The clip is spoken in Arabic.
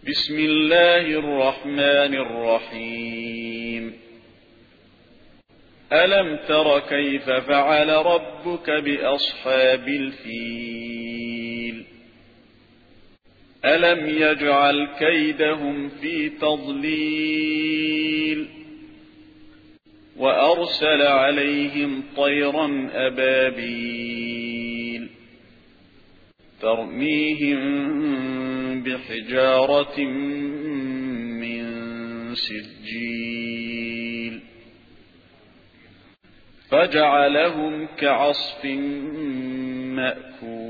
بسم الله الرحمن الرحيم ألم تر كيف فعل ربك بأصحاب الفيل ألم يجعل كيدهم في تضليل وأرسل عليهم طيرا أبابيل ترميهم بحجارة من سجيل فجعلهم كعصف مأكول.